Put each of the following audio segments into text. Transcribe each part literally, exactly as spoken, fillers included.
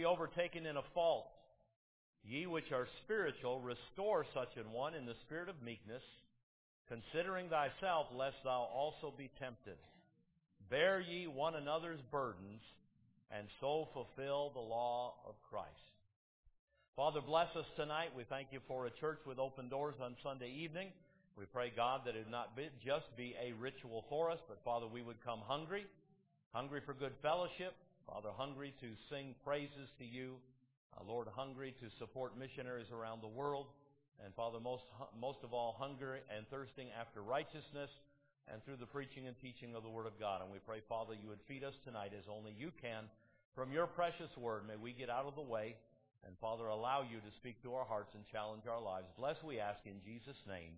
overtaken in a fault. Ye which are spiritual, restore such an one in the spirit of meekness, considering thyself, lest thou also be tempted. Bear ye one another's burdens, and so fulfill the law of Christ. Father, bless us tonight. We thank you for a church with open doors on Sunday evening. We pray, God, that it would not be, just be a ritual for us, but, Father, we would come hungry, hungry for good fellowship, Father, hungry to sing praises to you, uh, Lord, hungry to support missionaries around the world, and, Father, most, most of all, hungry and thirsting after righteousness and through the preaching and teaching of the Word of God. And we pray, Father, you would feed us tonight as only you can. From your precious Word, may we get out of the way and, Father, allow you to speak to our hearts and challenge our lives. Bless, we ask, in Jesus' name.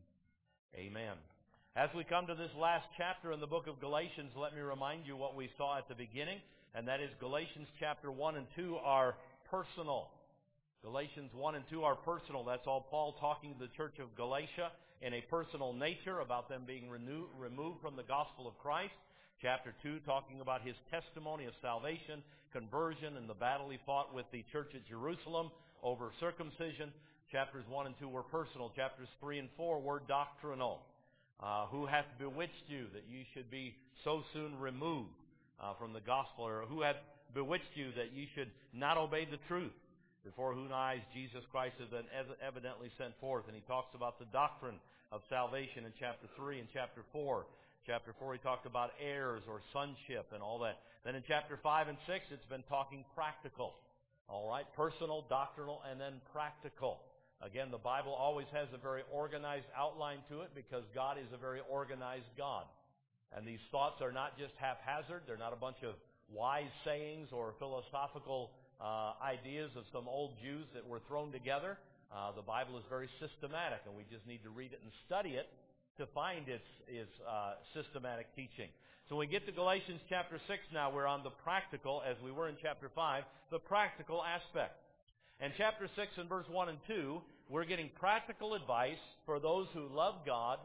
Amen. As we come to this last chapter in the book of Galatians, let me remind you what we saw at the beginning, and that is Galatians chapter one and two are personal. Galatians one and two are personal. That's all Paul talking to the church of Galatia in a personal nature about them being renew, removed from the gospel of Christ. Chapter two talking about his testimony of salvation, conversion, and the battle he fought with the church at Jerusalem over circumcision. Chapters one and two were personal. Chapters three and four were doctrinal. Uh, who hath bewitched you that you should be so soon removed uh, from the gospel? Or who hath bewitched you that you should not obey the truth? Before whose eyes Jesus Christ has been evidently sent forth. And he talks about the doctrine of salvation in chapter three and chapter four. Chapter four he talked about heirs or sonship and all that. Then in chapter five and six it's been talking practical. All right, personal, doctrinal, and then practical. Again, the Bible always has a very organized outline to it because God is a very organized God. And these thoughts are not just haphazard. They're not a bunch of wise sayings or philosophical uh, ideas of some old Jews that were thrown together. Uh, the Bible is very systematic, and we just need to read it and study it to find its, its uh, systematic teaching. So when we get to Galatians chapter six now, we're on the practical, as we were in chapter five, the practical aspect. In chapter six and verse one and two, we're getting practical advice for those who love God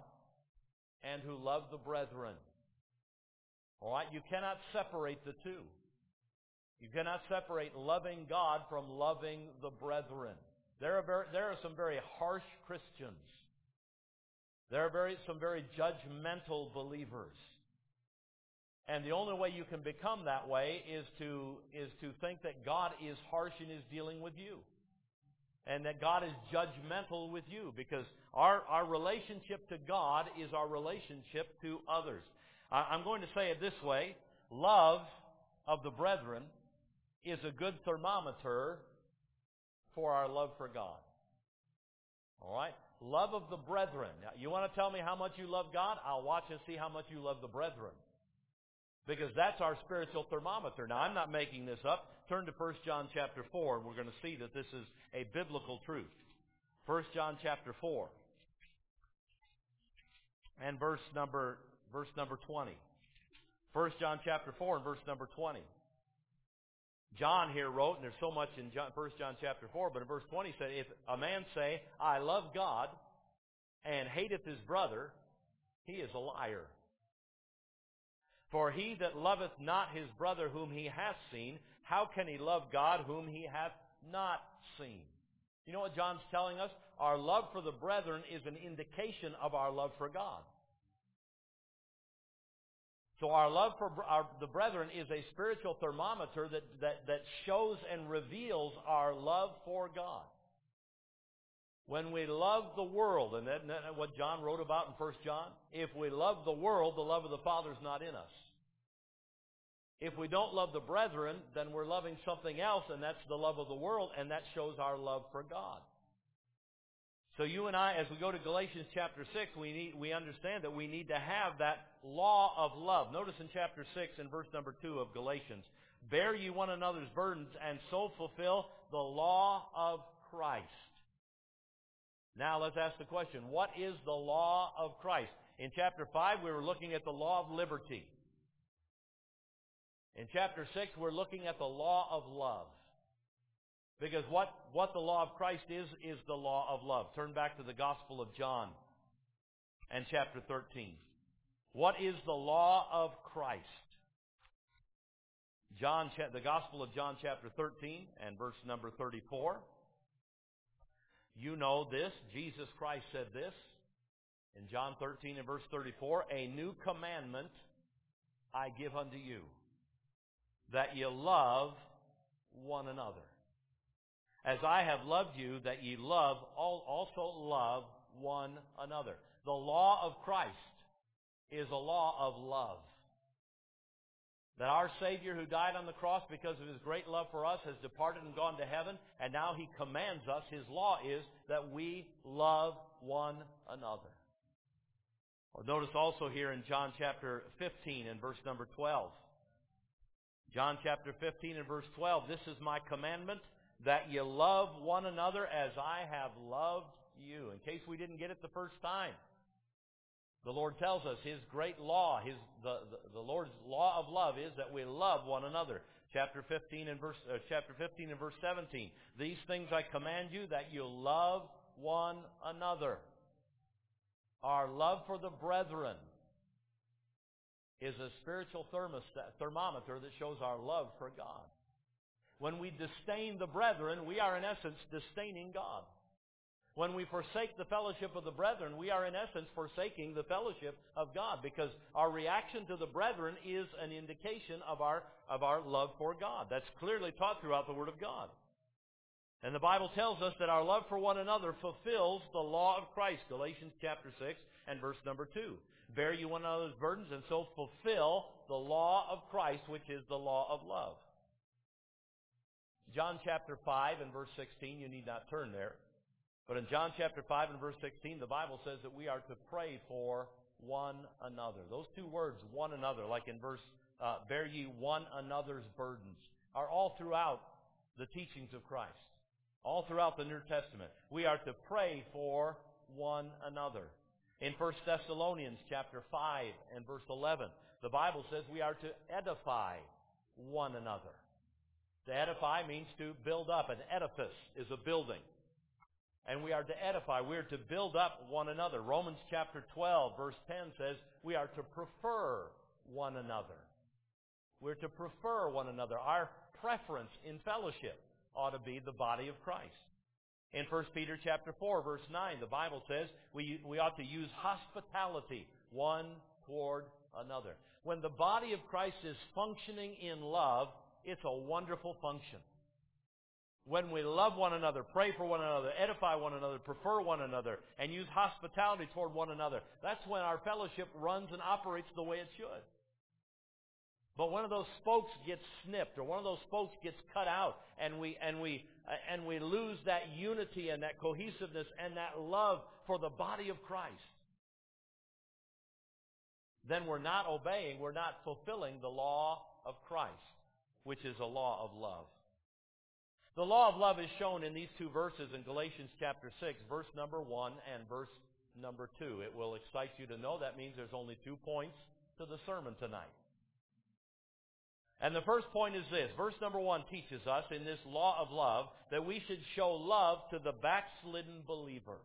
and who love the brethren. All right, you cannot separate the two. You cannot separate loving God from loving the brethren. There are very, there are some very harsh Christians. There are very, some very judgmental believers. And the only way you can become that way is to, is to think that God is harsh in his dealing with you. And that God is judgmental with you. Because our, our relationship to God is our relationship to others. I, I'm going to say it this way. Love of the brethren is a good thermometer for our love for God. All right? Love of the brethren. Now, you want to tell me how much you love God? I'll watch and see how much you love the brethren. Because that's our spiritual thermometer. Now, I'm not making this up. Turn to First John chapter four, and we're going to see that this is a biblical truth. First John chapter four. And verse number, verse number twenty. First John chapter four and verse number twenty. John here wrote, and there's so much in John, First John chapter four, but in verse twenty he said, if a man say, I love God, and hateth his brother, he is a liar. For he that loveth not his brother whom he hath seen, how can he love God whom he hath not seen? You know what John's telling us? Our love for the brethren is an indication of our love for God. So our love for our, the brethren is a spiritual thermometer that, that, that shows and reveals our love for God. When we love the world, and that's what John wrote about in First John, if we love the world, the love of the Father is not in us. If we don't love the brethren, then we're loving something else, and that's the love of the world, and that shows our love for God. So you and I, as we go to Galatians chapter six, we need, we understand that we need to have that law of love. Notice in chapter six and verse number two of Galatians, bear ye one another's burdens, and so fulfill the law of Christ. Now let's ask the question, what is the law of Christ? In chapter five, we were looking at the law of liberty. In chapter six, we're looking at the law of love. Because what, what the law of Christ is, is the law of love. Turn back to the Gospel of John and chapter thirteen. What is the law of Christ? John, the Gospel of John chapter thirteen and verse number thirty-four. You know this. Jesus Christ said this in John thirteen and verse thirty-four. A new commandment I give unto you, that ye love one another. As I have loved you, that ye love, also love one another. The law of Christ is a law of love. That our Savior who died on the cross because of His great love for us has departed and gone to heaven, and now He commands us, His law is that we love one another. Or notice also here in John chapter fifteen and verse number twelve. John chapter fifteen and verse twelve, this is my commandment, that ye love one another as I have loved you. In case we didn't get it the first time, the Lord tells us His great law, His the, the, the Lord's law of love is that we love one another. Chapter fifteen and verse uh, chapter fifteen and verse seventeen. These things I command you, that you love one another. Our love for the brethren is a spiritual thermostat, thermometer that shows our love for God. When we disdain the brethren, we are in essence disdaining God. When we forsake the fellowship of the brethren, we are in essence forsaking the fellowship of God, because our reaction to the brethren is an indication of our, of our love for God. That's clearly taught throughout the Word of God. And the Bible tells us that our love for one another fulfills the law of Christ, Galatians chapter six and verse number two. Bear you one another's burdens and so fulfill the law of Christ, which is the law of love. John chapter five and verse sixteen, you need not turn there. But in John chapter five and verse sixteen, the Bible says that we are to pray for one another. Those two words, one another, like in verse, uh, bear ye one another's burdens, are all throughout the teachings of Christ. All throughout the New Testament. We are to pray for one another. In First Thessalonians chapter five and verse eleven, the Bible says we are to edify one another. To edify means to build up. An edifice is a building. And we are to edify. We are to build up one another. Romans chapter twelve verse ten says we are to prefer one another. We're to prefer one another. Our preference in fellowship ought to be the body of Christ. In First Peter chapter four verse nine, the Bible says we, we ought to use hospitality one toward another. When the body of Christ is functioning in love, it's a wonderful function. When we love one another, pray for one another, edify one another, prefer one another, and use hospitality toward one another, that's when our fellowship runs and operates the way it should. But one of those spokes gets snipped, or one of those spokes gets cut out, and we and we uh, and we lose that unity and that cohesiveness and that love for the body of Christ, then we're not obeying, we're not fulfilling the law of Christ, which is a law of love. The law of love is shown in these two verses in Galatians chapter six, verse number one and verse number two. It will excite you to know that means there's only two points to the sermon tonight. And the first point is this. Verse number one teaches us in this law of love that we should show love to the backslidden believer.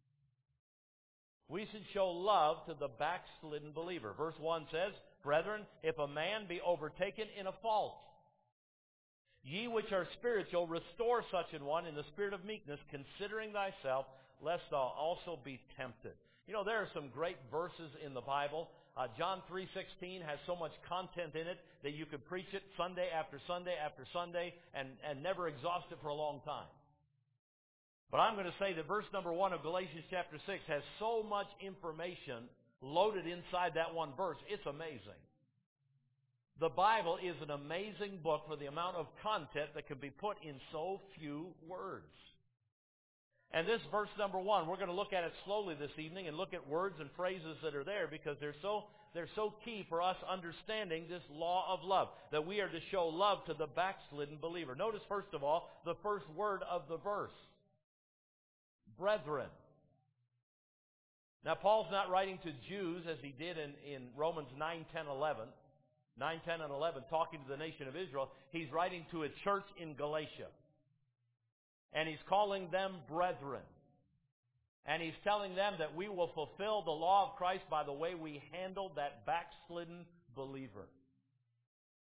We should show love to the backslidden believer. Verse one says, Brethren, if a man be overtaken in a fault, ye which are spiritual, restore such an one in the spirit of meekness, considering thyself, lest thou also be tempted. You know, there are some great verses in the Bible. Uh, John three sixteen has so much content in it that you could preach it Sunday after Sunday after Sunday and, and never exhaust it for a long time. But I'm going to say that verse number one of Galatians chapter six has so much information loaded inside that one verse, it's amazing. The Bible is an amazing book for the amount of content that can be put in so few words. And this verse number one, we're going to look at it slowly this evening and look at words and phrases that are there because they're so, they're so key for us understanding this law of love, that we are to show love to the backslidden believer. Notice, first of all, the first word of the verse. Brethren. Now, Paul's not writing to Jews as he did in, in Romans nine, ten, eleven. nine, ten, and eleven, talking to the nation of Israel. He's writing to a church in Galatia. And he's calling them brethren. And he's telling them that we will fulfill the law of Christ by the way we handle that backslidden believer.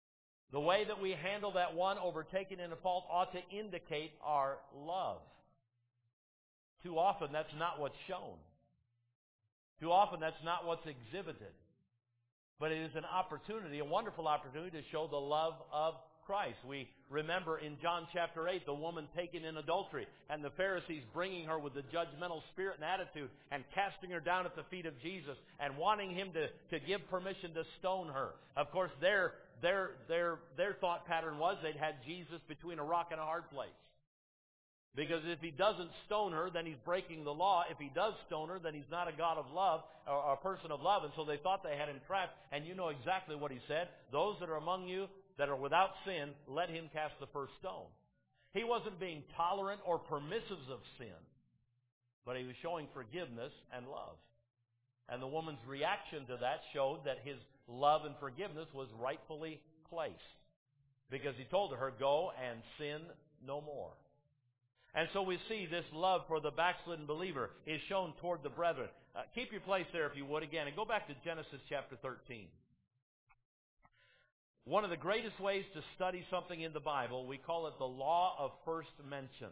The way that we handle that one overtaken in a fault ought to indicate our love. Too often that's not what's shown. Too often that's not what's exhibited. But it is an opportunity, a wonderful opportunity to show the love of Christ. We remember in John chapter eight, the woman taken in adultery, and the Pharisees bringing her with the judgmental spirit and attitude and casting her down at the feet of Jesus and wanting him to, to give permission to stone her. Of course, their, their, their, their thought pattern was they'd had Jesus between a rock and a hard place. Because if he doesn't stone her, then he's breaking the law. If he does stone her, then he's not a God of love or a person of love. And so they thought they had him trapped. And you know exactly what he said. Those that are among you that are without sin, let him cast the first stone. He wasn't being tolerant or permissive of sin, but he was showing forgiveness and love. And the woman's reaction to that showed that his love and forgiveness was rightfully placed. Because he told her, go and sin no more. And so we see this love for the backslidden believer is shown toward the brethren. Uh, keep your place there if you would again, and go back to Genesis chapter thirteen. One of the greatest ways to study something in the Bible, we call it the law of first mention.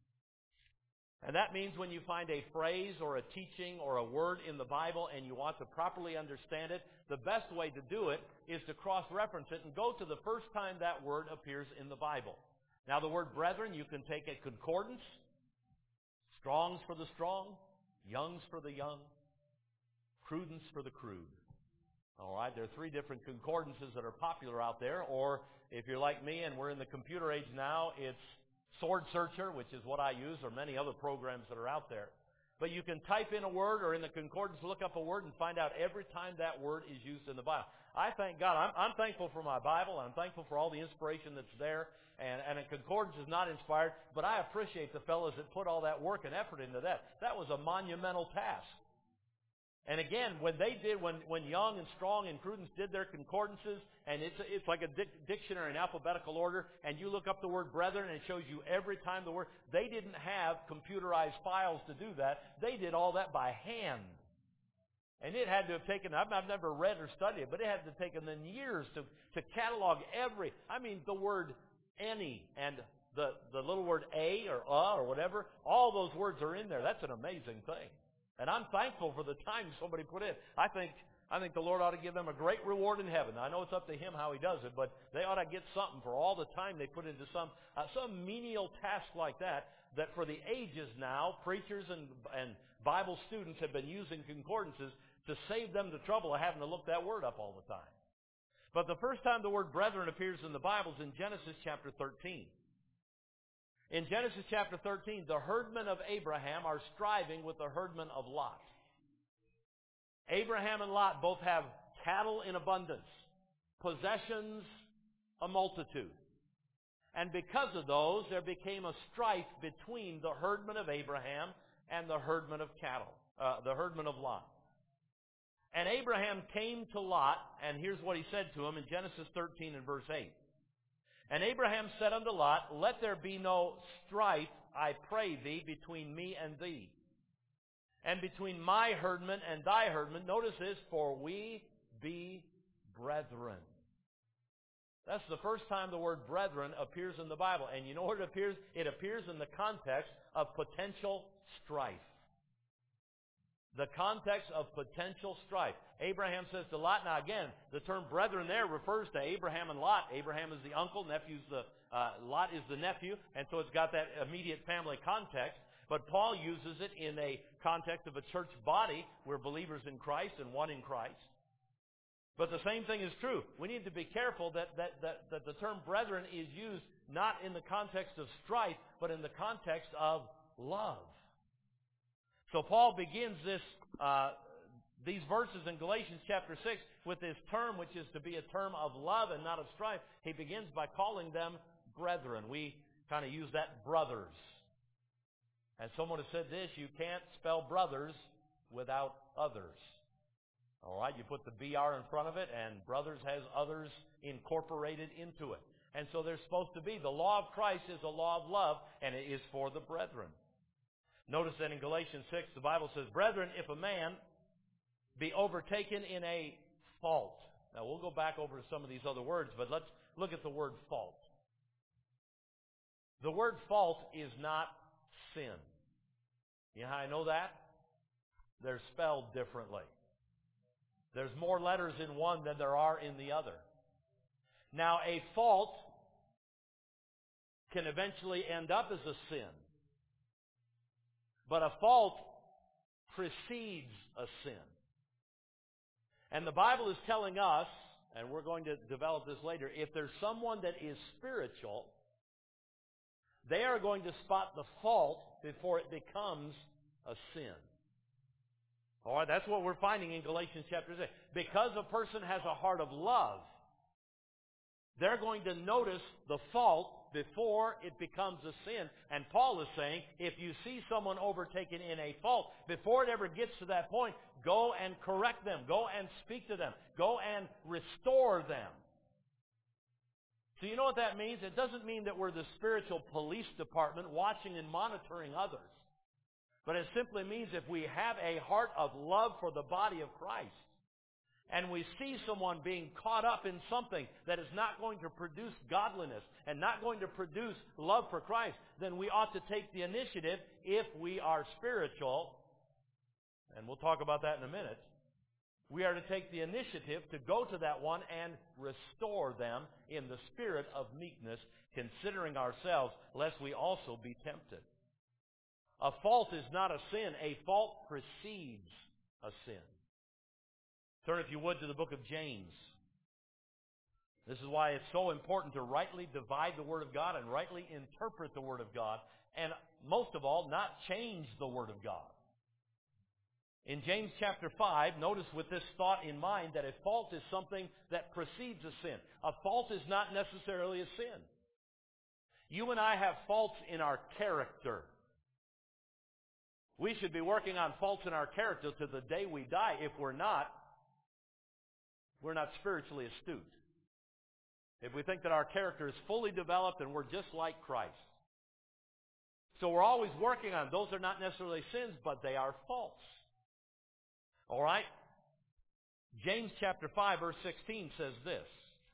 And that means when you find a phrase or a teaching or a word in the Bible and you want to properly understand it, the best way to do it is to cross-reference it and go to the first time that word appears in the Bible. Now, the word brethren, you can take a concordance, Strong's for the strong, Young's for the young, Crudence for the crude. All right, there are three different concordances that are popular out there, or if you're like me and we're in the computer age now, it's Sword Searcher, which is what I use, or many other programs that are out there. But you can type in a word or in the concordance, look up a word and find out every time that word is used in the Bible. I thank God. I'm, I'm thankful for my Bible. I'm thankful for all the inspiration that's there. And, and a concordance is not inspired, but I appreciate the fellows that put all that work and effort into that. That was a monumental task. And again, when they did, when, when Young and Strong and Crudence did their concordances, and it's, it's like a dic- dictionary in alphabetical order, and you look up the word brethren, and it shows you every time the word, they didn't have computerized files to do that. They did all that by hand. And it had to have taken, I've, I've never read or studied it, but it had to have taken them years to, to catalog every, I mean, the word any and the, the little word a or uh or whatever, all those words are in there. That's an amazing thing. And I'm thankful for the time somebody put in. I think I think the Lord ought to give them a great reward in heaven. I know it's up to Him how He does it, but they ought to get something for all the time they put into some uh, some menial task like that, that for the ages now, preachers and, and Bible students have been using concordances to save them the trouble of having to look that word up all the time. But the first time the word brethren appears in the Bible is in Genesis chapter thirteen. In Genesis chapter thirteen, the herdmen of Abraham are striving with the herdmen of Lot. Abraham and Lot both have cattle in abundance, possessions a multitude. And because of those, there became a strife between the herdmen of Abraham and the herdmen of cattle, uh, the herdmen of Lot. And Abraham came to Lot, and here's what he said to him in Genesis thirteen and verse eight. And Abraham said unto Lot, let there be no strife, I pray thee, between me and thee, and between my herdmen and thy herdmen. Notice this, for we be brethren. That's the first time the word brethren appears in the Bible. And you know where it appears? It appears in the context of potential strife. The context of potential strife. Abraham says to Lot, now again, the term brethren there refers to Abraham and Lot. Abraham is the uncle, nephew's the, uh, Lot is the nephew, and so it's got that immediate family context. But Paul uses it in a context of a church body. We're believers in Christ and one in Christ. But the same thing is true. We need to be careful that, that, that, that the term brethren is used not in the context of strife, but in the context of love. So Paul begins this, uh, these verses in Galatians chapter six with this term, which is to be a term of love and not of strife. He begins by calling them brethren. We kind of use that brothers. And someone has said this, you can't spell brothers without others. All right, you put the B R in front of it, and brothers has others incorporated into it. And so they're supposed to be. The law of Christ is a law of love, and it is for the brethren. Notice that in Galatians six, the Bible says, brethren, if a man be overtaken in a fault. Now, we'll go back over some of these other words, but let's Look at the word fault. The word fault is not sin. You know how I know that? They're spelled differently. There's more letters in one than there are in the other. Now, a fault can eventually end up as a sin. But a fault precedes a sin. And the Bible is telling us, and we're going to develop this later, if there's someone that is spiritual, they are going to spot the fault before it becomes a sin. All right, that's what we're finding in Galatians chapter six. Because a person has a heart of love, they're going to notice the fault before it becomes a sin. And Paul is saying, if you see someone overtaken in a fault, before it ever gets to that point, go and correct them. Go and speak to them. Go and restore them. So you know what that means? It doesn't mean that we're the spiritual police department watching and monitoring others. But it simply means if we have a heart of love for the body of Christ, and we see someone being caught up in something that is not going to produce godliness and not going to produce love for Christ, then we ought to take the initiative if we are spiritual, and we'll talk about that in a minute. We are to take the initiative to go to that one and restore them in the spirit of meekness, considering ourselves, lest we also be tempted. A fault is not a sin. A fault precedes a sin. Turn, if you would, to the book of James. This is why it's so important to rightly divide the Word of God and rightly interpret the Word of God, and most of all, not change the Word of God. In James chapter five, notice with this thought in mind that a fault is something that precedes a sin. A fault is not necessarily a sin. You and I have faults in our character. We should be working on faults in our character to the day we die. If we're not, we're not spiritually astute. If we think that our character is fully developed and we're just like Christ. So we're always working on. Those are not necessarily sins, but they are faults. All right? James chapter five, verse sixteen says this.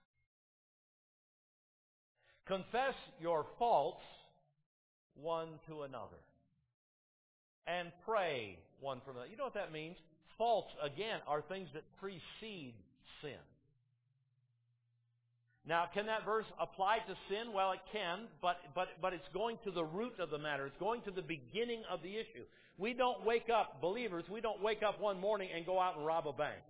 Confess your faults one to another, and pray one for another. You know what that means? Faults, again, are things that precede sin. Now, can that verse apply to sin? Well, it can, but, but, but it's going to the root of the matter. It's going to the beginning of the issue. We don't wake up, believers, we don't wake up one morning and go out and rob a bank.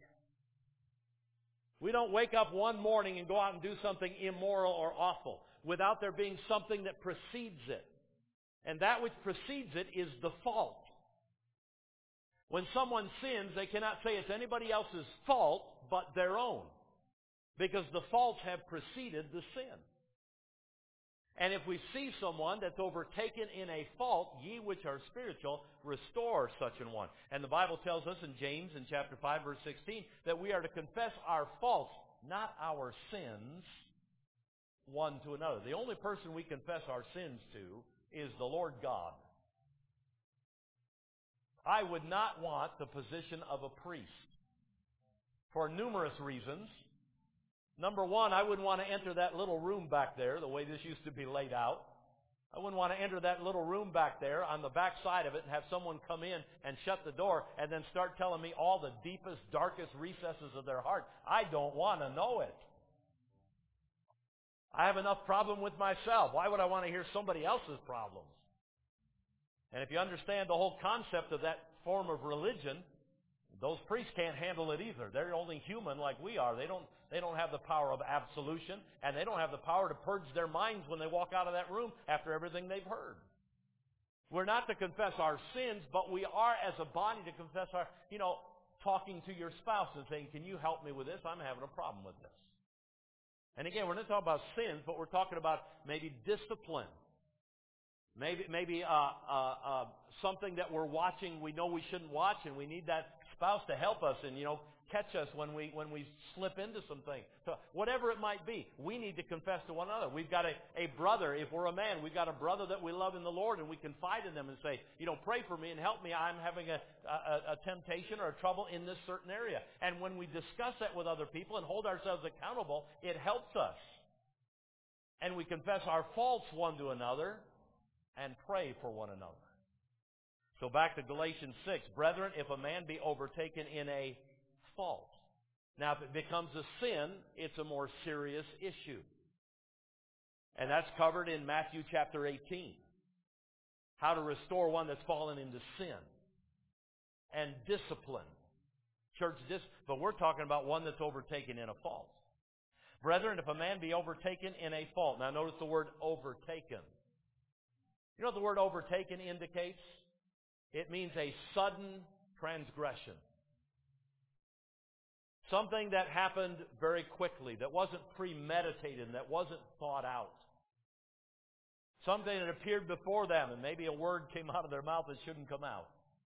We don't wake up one morning and go out and do something immoral or awful without there being something that precedes it. And that which precedes it is the fault. When someone sins, they cannot say it's anybody else's fault but their own, because the faults have preceded the sin. And if we see someone that's overtaken in a fault, ye which are spiritual, restore such an one. And the Bible tells us in James in chapter five, verse sixteen, that we are to confess our faults, not our sins, one to another. The only person we confess our sins to is the Lord God. I would not want the position of a priest for numerous reasons. Number one, I wouldn't want to enter that little room back there, the way this used to be laid out. I wouldn't want to enter that little room back there on the back side of it and have someone come in and shut the door and then start telling me all the deepest, darkest recesses of their heart. I don't want to know it. I have enough problem with myself. Why would I want to hear somebody else's problems? And if you understand the whole concept of that form of religion, those priests can't handle it either. They're only human like we are. They don't, they don't have the power of absolution, and they don't have the power to purge their minds when they walk out of that room after everything they've heard. We're not to confess our sins, but we are as a body to confess our, you know, talking to your spouse and saying, can you help me with this? I'm having a problem with this. And again, we're not talking about sins, but we're talking about maybe discipline. Maybe maybe uh, uh, uh, something that we're watching we know we shouldn't watch, and we need that spouse to help us and, you know, catch us when we when we slip into some things. So whatever it might be, we need to confess to one another. We've got a, a brother, if we're a man, we've got a brother that we love in the Lord, and we confide in them and say, you know, pray for me and help me. I'm having a, a, a temptation or a trouble in this certain area. And when we discuss that with other people and hold ourselves accountable, it helps us. And we confess our faults one to another and pray for one another. So back to Galatians six. Brethren, if a man be overtaken in a fault. Now, if it becomes a sin, it's a more serious issue. And that's covered in Matthew chapter eighteen. How to restore one that's fallen into sin. And discipline. Church dis- but we're talking about one that's overtaken in a fault. Brethren, if a man be overtaken in a fault. Now notice the word overtaken. You know what the word overtaken indicates? It means a sudden transgression. Something that happened very quickly, that wasn't premeditated, that wasn't thought out. Something that appeared before them, and maybe a word came out of their mouth that shouldn't come out.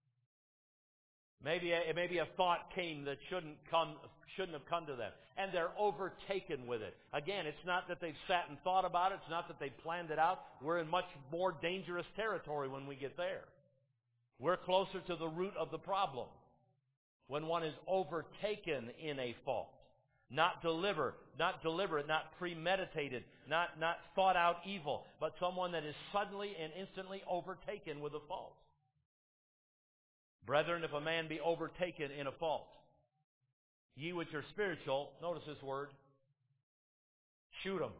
Maybe a, maybe a thought came that shouldn't come, shouldn't have come to them. And they're overtaken with it. Again, it's not that they've sat and thought about it. It's not that they've planned it out. We're in much more dangerous territory when we get there. We're closer to the root of the problem. When one is overtaken in a fault. Not deliberate, not deliberate, not premeditated, not, not thought out evil, but someone that is suddenly and instantly overtaken with a fault. Brethren, if a man be overtaken in a fault, ye which are spiritual, notice this word, shoot him.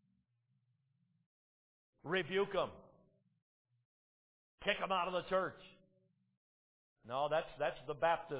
Rebuke him. Kick him out of the church. No, that's, that's the Baptist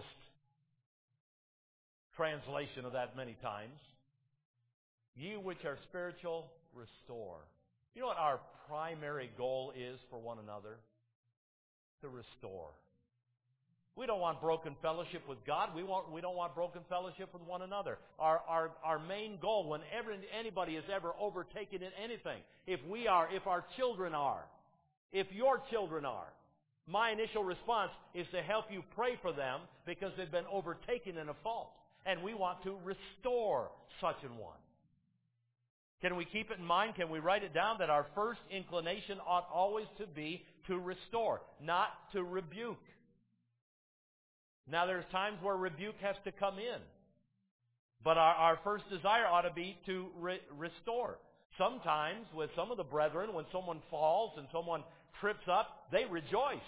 translation of that many times. Ye which are spiritual, restore. You know what our primary goal is for one another? To restore. We don't want broken fellowship with God. We want, we don't want broken fellowship with one another. Our, our, our main goal, whenever anybody is ever overtaken in anything, if we are, if our children are, if your children are, my initial response is to help you pray for them because they've been overtaken in a fault. And we want to restore such an one. Can we keep it in mind? Can we write it down that our first inclination ought always to be to restore, not to rebuke? Now there's times where rebuke has to come in. But our, our first desire ought to be to re- restore. Sometimes with some of the brethren, when someone falls and someone trips up, they rejoice.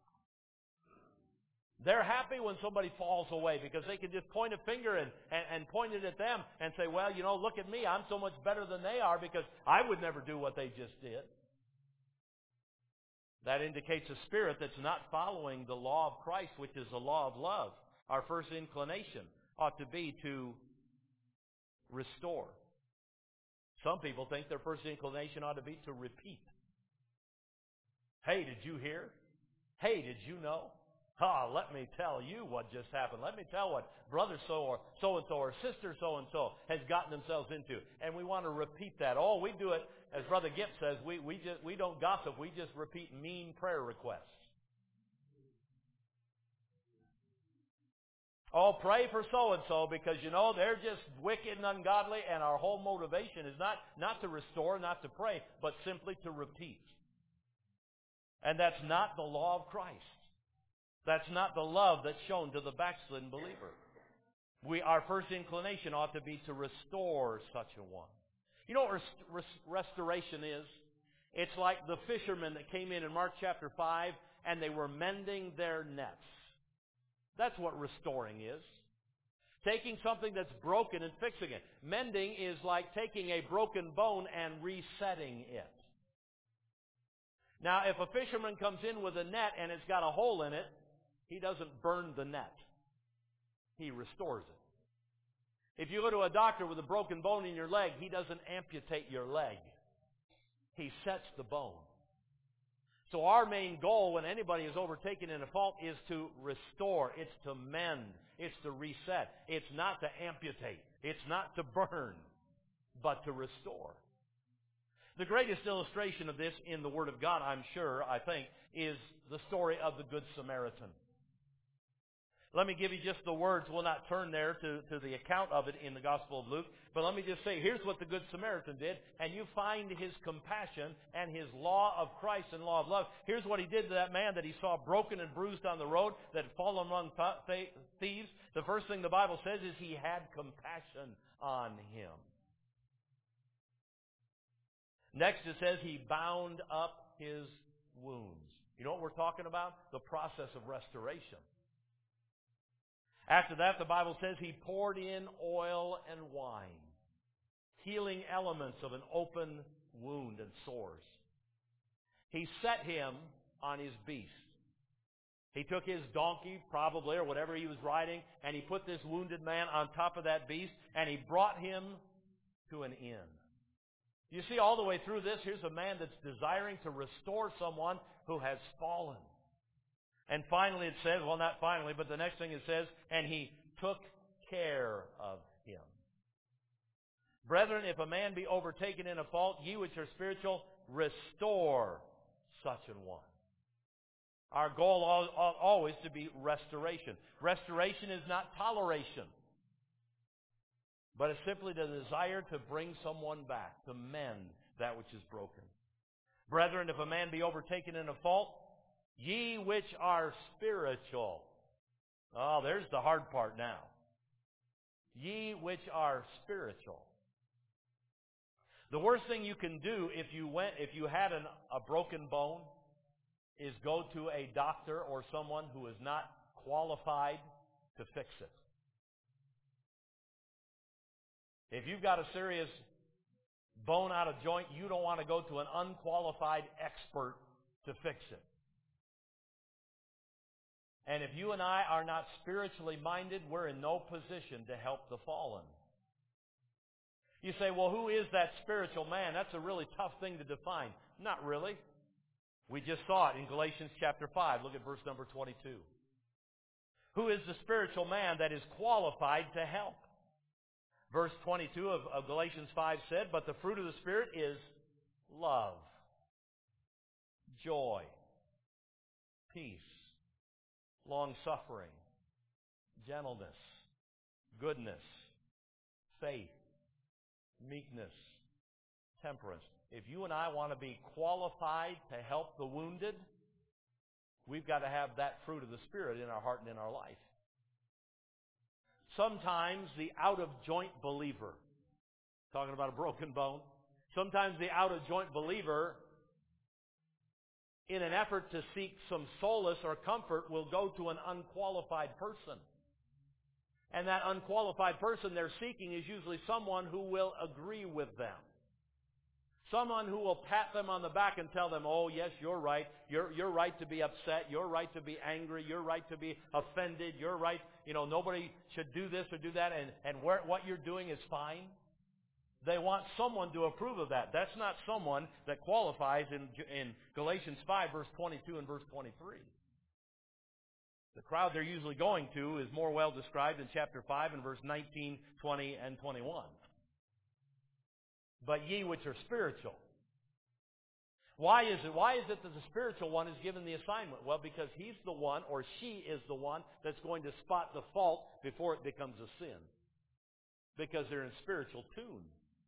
They're happy when somebody falls away because they can just point a finger and, and, and point it at them and say, well, you know, look at me. I'm so much better than they are because I would never do what they just did. That indicates a spirit that's not following the law of Christ, which is the law of love. Our first inclination ought to be to restore. Some people think their first inclination ought to be to repeat. Hey, did you hear? Hey, did you know? Ah, oh, let me tell you what just happened. Let me tell what brother so or so-and-so or sister so-and-so has gotten themselves into. And we want to repeat that. Oh, we do it, as Brother Gipp says, we, we, just, we don't gossip. We just repeat mean prayer requests. Oh, pray for so-and-so because, you know, they're just wicked and ungodly, and our whole motivation is not, not to restore, not to pray, but simply to repeat. And that's not the law of Christ. That's not the love that's shown to the backslidden believer. We, our first inclination ought to be to restore such a one. You know what rest, rest, restoration is? It's like the fishermen that came in in Mark chapter five and they were mending their nets. That's what restoring is. Taking something that's broken and fixing it. Mending is like taking a broken bone and resetting it. Now, if a fisherman comes in with a net and it's got a hole in it, he doesn't burn the net. He restores it. If you go to a doctor with a broken bone in your leg, he doesn't amputate your leg. He sets the bone. So our main goal when anybody is overtaken in a fault is to restore. It's to mend. It's to reset. It's not to amputate. It's not to burn, but to restore. The greatest illustration of this in the Word of God, I'm sure, I think, is the story of the Good Samaritan. Let me give you just the words. We'll not turn there to, to the account of it in the Gospel of Luke. But let me just say, here's what the Good Samaritan did. And you find his compassion and his law of Christ and law of love. Here's what he did to that man that he saw broken and bruised on the road, that had fallen among th- thieves. The first thing the Bible says is he had compassion on him. Next it says he bound up his wounds. You know what we're talking about? The process of restoration. After that, the Bible says he poured in oil and wine, healing elements of an open wound and sores. He set him on his beast. He took his donkey, probably, or whatever he was riding, and he put this wounded man on top of that beast, and he brought him to an inn. You see, all the way through this, here's a man that's desiring to restore someone who has fallen. And finally it says, well, not finally, but the next thing it says, and he took care of him. Brethren, if a man be overtaken in a fault, ye which are spiritual, restore such an one. Our goal ought always to be restoration. Restoration is not toleration, but it's simply the desire to bring someone back, to mend that which is broken. Brethren, if a man be overtaken in a fault, ye which are spiritual. Oh, there's the hard part now. Ye which are spiritual. The worst thing you can do if you went, if you had an, a broken bone, is go to a doctor or someone who is not qualified to fix it. If you've got a serious bone out of joint, you don't want to go to an unqualified expert to fix it. And if you and I are not spiritually minded, we're in no position to help the fallen. You say, well, who is that spiritual man? That's a really tough thing to define. Not really. We just saw it in Galatians chapter five. Look at verse number twenty-two. Who is the spiritual man that is qualified to help? Verse twenty-two of, of Galatians five said, but the fruit of the Spirit is love, joy, peace, long-suffering, gentleness, goodness, faith, meekness, temperance. If you and I want to be qualified to help the wounded, we've got to have that fruit of the Spirit in our heart and in our life. Sometimes the out-of-joint believer, talking about a broken bone, sometimes the out-of-joint believer, in an effort to seek some solace or comfort, will go to an unqualified person. And that unqualified person they're seeking is usually someone who will agree with them. Someone who will pat them on the back and tell them, oh, yes, you're right. You're, you're right to be upset. You're right to be angry. You're right to be offended. You're right. You know, nobody should do this or do that. And, and where, what you're doing is fine. They want someone to approve of that. That's not someone that qualifies in, in Galatians five, verse twenty-two and verse twenty-three. The crowd they're usually going to is more well described in chapter five and verse nineteen, twenty, and twenty-one. But ye which are spiritual. Why is it? Why is it that the spiritual one is given the assignment? Well, because he's the one, or she is the one, that's going to spot the fault before it becomes a sin. Because they're in spiritual tune.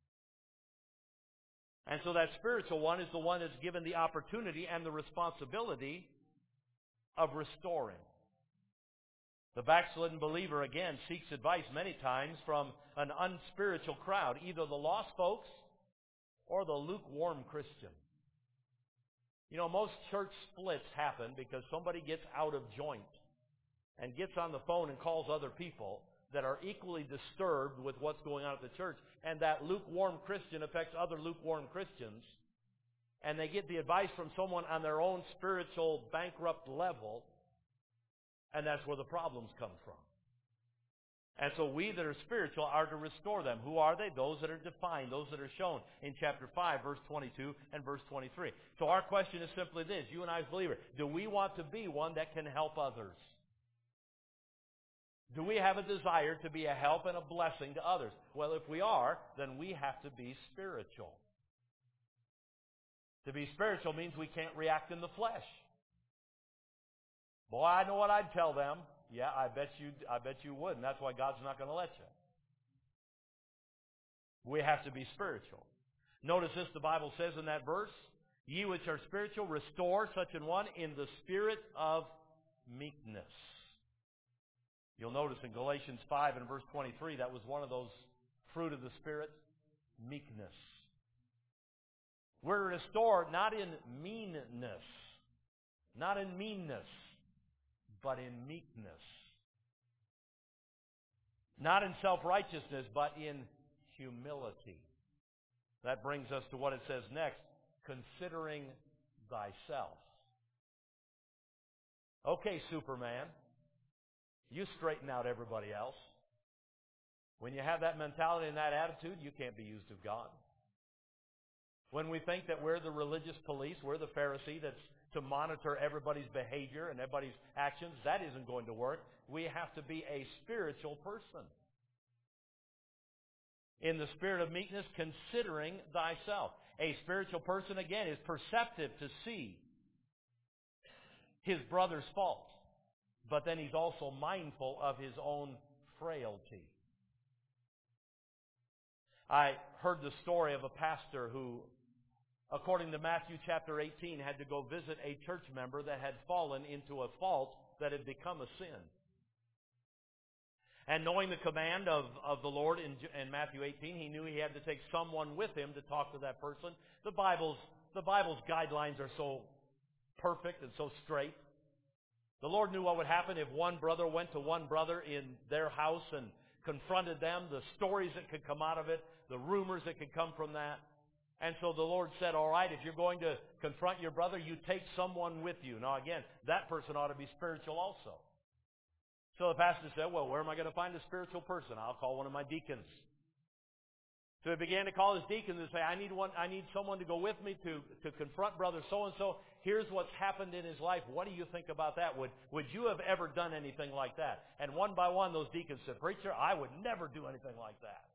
And so that spiritual one is the one that's given the opportunity and the responsibility of restoring. The backslidden believer, again, seeks advice many times from an unspiritual crowd, either the lost folks or the lukewarm Christian. You know, most church splits happen because somebody gets out of joint and gets on the phone and calls other people that are equally disturbed with what's going on at the church. And that lukewarm Christian affects other lukewarm Christians. And they get the advice from someone on their own spiritual bankrupt level. And that's where the problems come from. And so we that are spiritual are to restore them. Who are they? Those that are defined, those that are shown in chapter five, verse twenty-two and verse twenty-three. So our question is simply this, you and I as believers, do we want to be one that can help others? Do we have a desire to be a help and a blessing to others? Well, if we are, then we have to be spiritual. To be spiritual means we can't react in the flesh. Boy, I know what I'd tell them. Yeah, I bet you I bet you would, and that's why God's not going to let you. We have to be spiritual. Notice this, the Bible says in that verse, ye which are spiritual, restore such an one in the spirit of meekness. You'll notice in Galatians five and verse twenty-three, that was one of those fruit of the Spirit, meekness. We're restored not in meanness, not in meanness, but in meekness. Not in self-righteousness, but in humility. That brings us to what it says next, considering thyself. Okay, Superman, you straighten out everybody else. When you have that mentality and that attitude, you can't be used of God. When we think that we're the religious police, we're the Pharisee that's to monitor everybody's behavior and everybody's actions, that isn't going to work. We have to be a spiritual person. In the spirit of meekness, considering thyself. A spiritual person, again, is perceptive to see his brother's fault. But then he's also mindful of his own frailty. I heard the story of a pastor who, according to Matthew chapter eighteen, had to go visit a church member that had fallen into a fault that had become a sin. And knowing the command of, of the Lord in, in Matthew eighteen, he knew he had to take someone with him to talk to that person. The Bible's, the Bible's guidelines are so perfect and so straight. The Lord knew what would happen if one brother went to one brother in their house and confronted them, the stories that could come out of it, the rumors that could come from that. And so the Lord said, all right, if you're going to confront your brother, you take someone with you. Now again, that person ought to be spiritual also. So the pastor said, well, where am I going to find a spiritual person? I'll call one of my deacons. So he began to call his deacons and say, I need one, I need someone to go with me to, to confront brother so-and-so. Here's what's happened in his life. What do you think about that? Would, would you have ever done anything like that? And one by one, those deacons said, preacher, I would never do anything like that.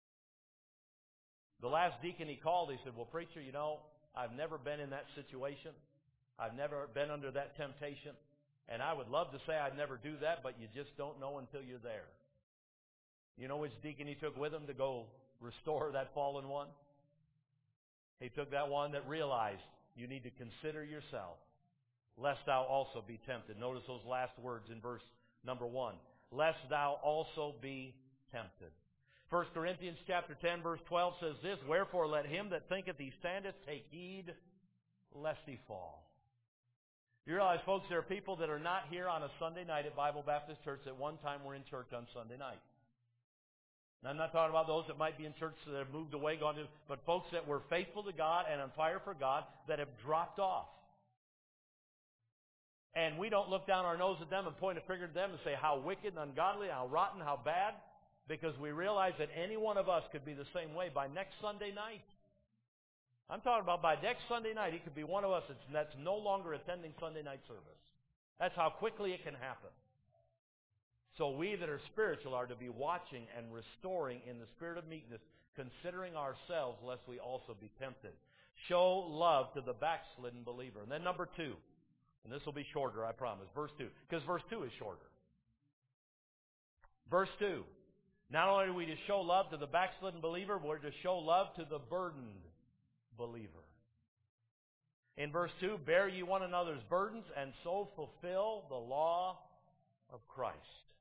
The last deacon he called, he said, well, preacher, you know, I've never been in that situation. I've never been under that temptation. And I would love to say I'd never do that, but you just don't know until you're there. You know which deacon he took with him to go restore that fallen one? He took that one that realized you need to consider yourself, lest thou also be tempted. Notice those last words in verse number one. Lest thou also be tempted. First Corinthians chapter ten, verse twelve says this, wherefore let him that thinketh he standeth take heed lest he fall. You realize, folks, there are people that are not here on a Sunday night at Bible Baptist Church that one time were in church on Sunday night. And I'm not talking about those that might be in church that have moved away, gone to, but folks that were faithful to God and on fire for God that have dropped off. And we don't look down our nose at them and point a finger at them and say how wicked and ungodly, how rotten, how bad, because we realize that any one of us could be the same way by next Sunday night. I'm talking about by next Sunday night, it could be one of us that's, that's no longer attending Sunday night service. That's how quickly it can happen. So we that are spiritual are to be watching and restoring in the spirit of meekness, considering ourselves lest we also be tempted. Show love to the backslidden believer. And then number two, and this will be shorter, I promise, verse two, because verse two is shorter. Verse two, not only are we to show love to the backslidden believer, we're to show love to the burdened believer. In verse two, bear ye one another's burdens and so fulfill the law of Christ.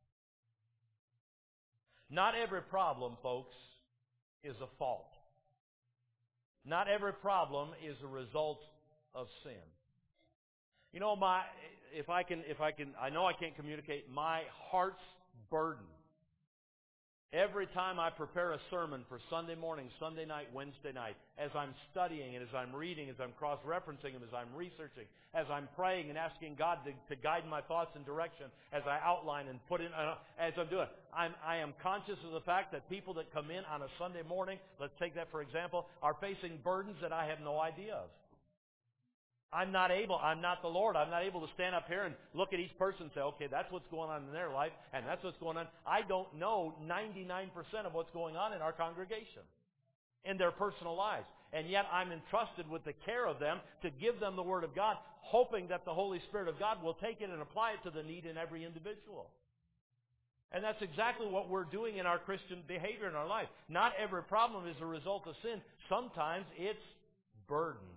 Not every problem, folks, is a fault. Not every problem is a result of sin. You know, my if I can if I can I know I can't communicate my heart's burden. Every time I prepare a sermon for Sunday morning, Sunday night, Wednesday night, as I'm studying and as I'm reading, as I'm cross-referencing them, as I'm researching, as I'm praying and asking God to, to guide my thoughts and direction, as I outline and put in, uh, as I'm doing, I'm, I am conscious of the fact that people that come in on a Sunday morning, let's take that for example, are facing burdens that I have no idea of. I'm not able, I'm not the Lord. I'm not able to stand up here and look at each person and say, okay, that's what's going on in their life, and that's what's going on. I don't know ninety-nine percent of what's going on in our congregation, in their personal lives. And yet I'm entrusted with the care of them to give them the Word of God, hoping that the Holy Spirit of God will take it and apply it to the need in every individual. And that's exactly what we're doing in our Christian behavior in our life. Not every problem is a result of sin. Sometimes it's burdens.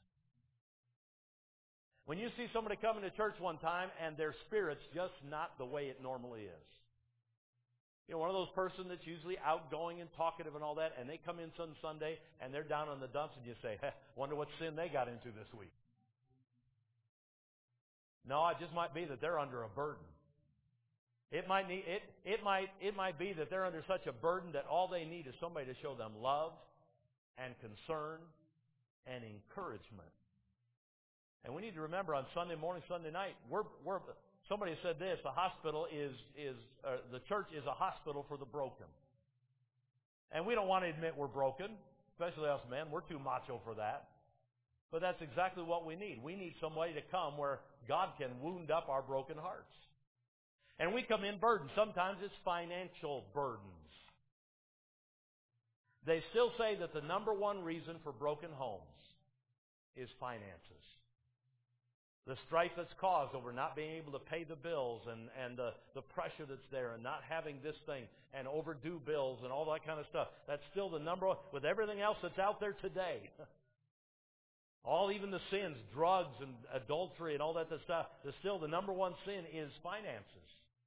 When you see somebody coming to church one time and their spirit's just not the way it normally is. You know, one of those person that's usually outgoing and talkative and all that, and they come in some Sunday and they're down in the dumps, and you say, hey, wonder what sin they got into this week. No, it just might be that they're under a burden. It might need it. It might it might be that they're under such a burden that all they need is somebody to show them love and concern and encouragement. And we need to remember on Sunday morning, Sunday night, we're we're. Somebody said this: the hospital is is uh, the church is a hospital for the broken. And we don't want to admit we're broken, especially us men. We're too macho for that. But that's exactly what we need. We need somebody to come where God can wound up our broken hearts. And we come in burdened. Sometimes it's financial burdens. They still say that the number one reason for broken homes is finances. The strife that's caused over not being able to pay the bills and, and the, the pressure that's there and not having this thing and overdue bills and all that kind of stuff. That's still the number one. With everything else that's out there today, all even the sins, drugs and adultery and all that stuff, the still the number one sin is finances.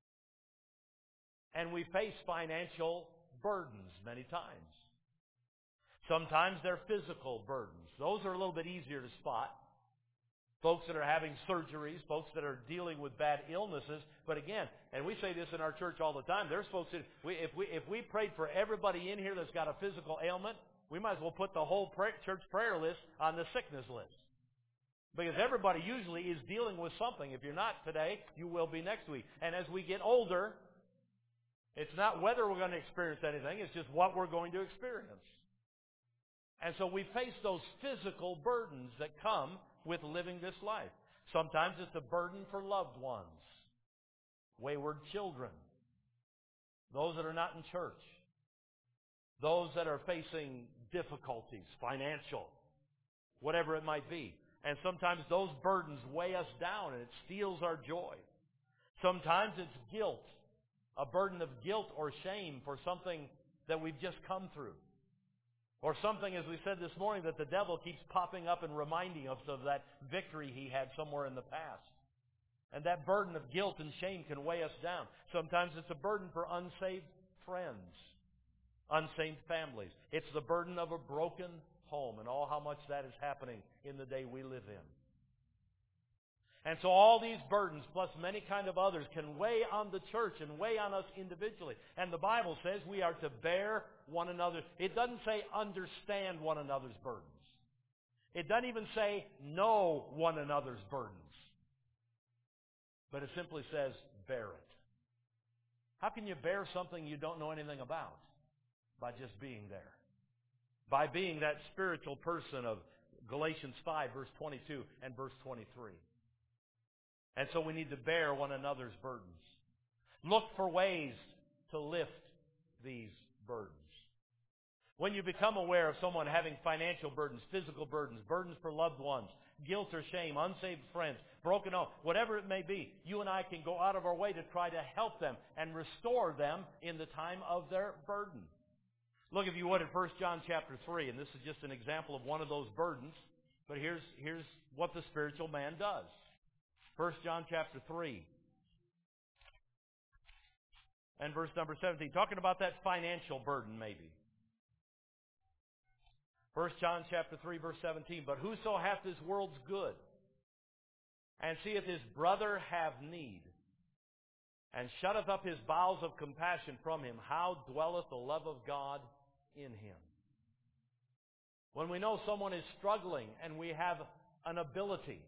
And we face financial burdens many times. Sometimes they're physical burdens. Those are a little bit easier to spot. Folks that are having surgeries, folks that are dealing with bad illnesses. But again, and we say this in our church all the time, there's folks that, we, if we if we prayed for everybody in here that's got a physical ailment, we might as well put the whole pray, church prayer list on the sickness list. Because everybody usually is dealing with something. If you're not today, you will be next week. And as we get older, it's not whether we're going to experience anything, it's just what we're going to experience. And so we face those physical burdens that come with living this life. Sometimes it's a burden for loved ones, wayward children, those that are not in church, those that are facing difficulties, financial, whatever it might be. And sometimes those burdens weigh us down and it steals our joy. Sometimes it's guilt, a burden of guilt or shame for something that we've just come through. Or something, as we said this morning, that the devil keeps popping up and reminding us of that victory he had somewhere in the past. And that burden of guilt and shame can weigh us down. Sometimes it's a burden for unsaved friends, unsaved families. It's the burden of a broken home and all how much that is happening in the day we live in. And so all these burdens, plus many kind of others, can weigh on the church and weigh on us individually. And the Bible says we are to bear one another. It doesn't say understand one another's burdens. It doesn't even say know one another's burdens. But it simply says bear it. How can you bear something you don't know anything about? By just being there. By being that spiritual person of Galatians five, verse twenty-two and verse twenty-three. And so we need to bear one another's burdens. Look for ways to lift these burdens. When you become aware of someone having financial burdens, physical burdens, burdens for loved ones, guilt or shame, unsaved friends, broken home, whatever it may be, you and I can go out of our way to try to help them and restore them in the time of their burden. Look, if you would, at First John chapter three, and this is just an example of one of those burdens, but here's, here's what the spiritual man does. First John chapter three and verse number seventeen, talking about that financial burden maybe. First John chapter three, verse seventeen, but whoso hath this world's good, and seeth his brother have need, and shutteth up his bowels of compassion from him, how dwelleth the love of God in him? When we know someone is struggling and we have an ability,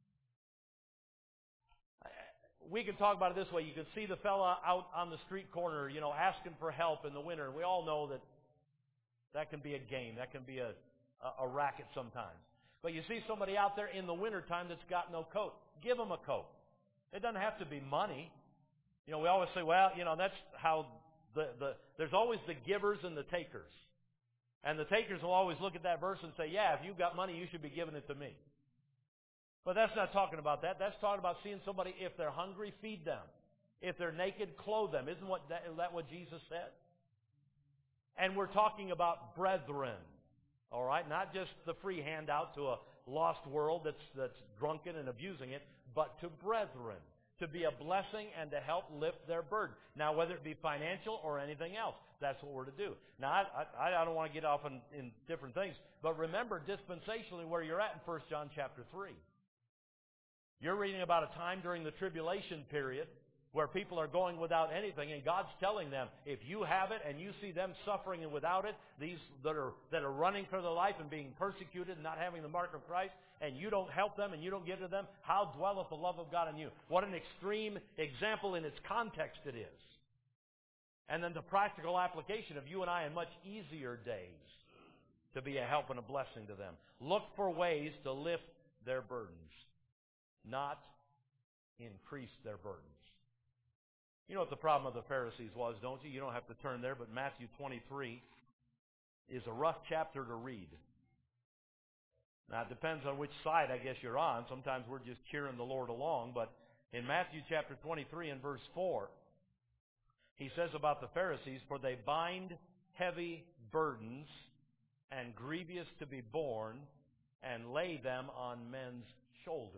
we can talk about it this way. You can see the fella out on the street corner, you know, asking for help in the winter. We all know that that can be a game. That can be a, a, a racket sometimes. But you see somebody out there in the wintertime that's got no coat. Give them a coat. It doesn't have to be money. You know, we always say, well, you know, that's how the, the there's always the givers and the takers. And the takers will always look at that verse and say, yeah, if you've got money, you should be giving it to me. But that's not talking about that. That's talking about seeing somebody, if they're hungry, feed them. If they're naked, clothe them. Isn't what that, is that what Jesus said? And we're talking about brethren, all right? Not just the free handout to a lost world that's, that's drunken and abusing it, but to brethren. to be a blessing and to help lift their burden. Now, whether it be financial or anything else, that's what we're to do. Now, I, I, I don't want to get off in, in different things, but remember dispensationally where you're at in First John chapter three. You're reading about a time during the tribulation period where people are going without anything, and God's telling them, if you have it and you see them suffering and without it, these that are that are running for their life and being persecuted and not having the mark of Christ, and you don't help them and you don't give to them, how dwelleth the love of God in you? What an extreme example in its context it is. And then the practical application of you and I in much easier days to be a help and a blessing to them. Look for ways to lift their burdens, not increase their burdens. You know what the problem of the Pharisees was, don't you? You don't have to turn there, but Matthew twenty-three is a rough chapter to read. Now, it depends on which side, I guess, you're on. Sometimes we're just cheering the Lord along, but in Matthew chapter twenty-three and verse four, he says about the Pharisees, for they bind heavy burdens and grievous to be borne and lay them on men's shoulders.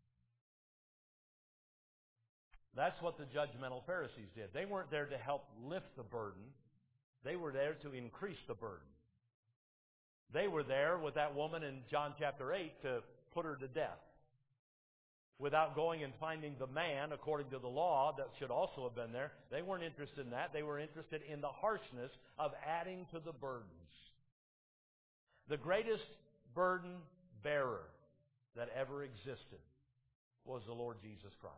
That's what the judgmental Pharisees did. They weren't there to help lift the burden. They were there to increase the burden. They were there with that woman in John chapter eight to put her to death without going and finding the man, according to the law, that should also have been there. They weren't interested in that. They were interested in the harshness of adding to the burdens. The greatest burden bearer that ever existed was the Lord Jesus Christ.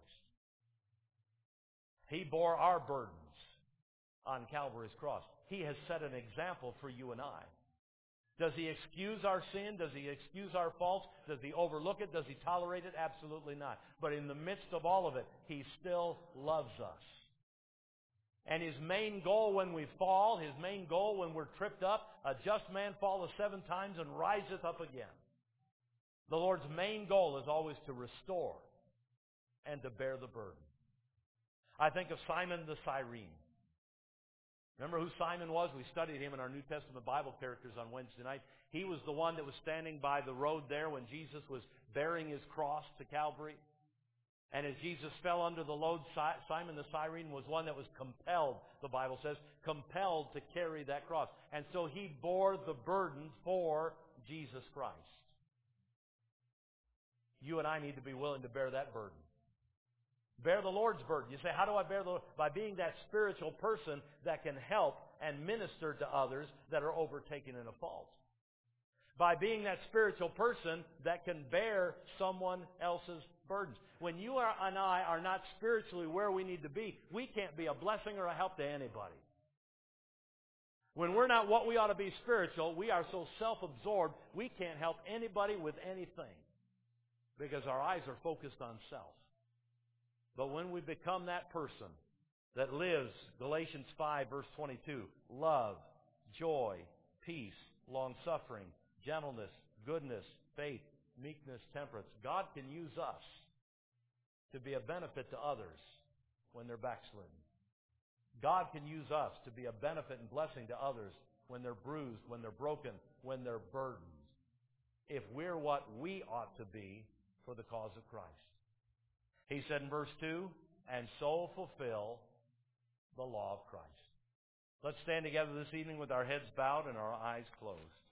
He bore our burdens on Calvary's cross. He has set an example for you and I. Does He excuse our sin? Does He excuse our faults? Does He overlook it? Does He tolerate it? Absolutely not. But in the midst of all of it, He still loves us. And His main goal when we fall, His main goal when we're tripped up, a just man falleth seven times and riseth up again. The Lord's main goal is always to restore and to bear the burden. I think of Simon the Cyrene. Remember who Simon was? We studied him in our New Testament Bible characters on Wednesday night. He was the one that was standing by the road there when Jesus was bearing His cross to Calvary. And as Jesus fell under the load, Simon the Cyrene was one that was compelled, the Bible says, compelled to carry that cross. And so he bore the burden for Jesus Christ. You and I need to be willing to bear that burden. Bear the Lord's burden. You say, how do I bear the Lord? By being that spiritual person that can help and minister to others that are overtaken in a fault. By being that spiritual person that can bear someone else's burdens. When you and I are not spiritually where we need to be, we can't be a blessing or a help to anybody. When we're not what we ought to be spiritual, we are so self-absorbed, we can't help anybody with anything because our eyes are focused on self. But when we become that person that lives, Galatians five, verse twenty-two, love, joy, peace, long-suffering, gentleness, goodness, faith, meekness, temperance, God can use us to be a benefit to others when they're backslidden. God can use us to be a benefit and blessing to others when they're bruised, when they're broken, when they're burdened, if we're what we ought to be for the cause of Christ. He said in verse two, and so fulfill the law of Christ. Let's stand together this evening with our heads bowed and our eyes closed.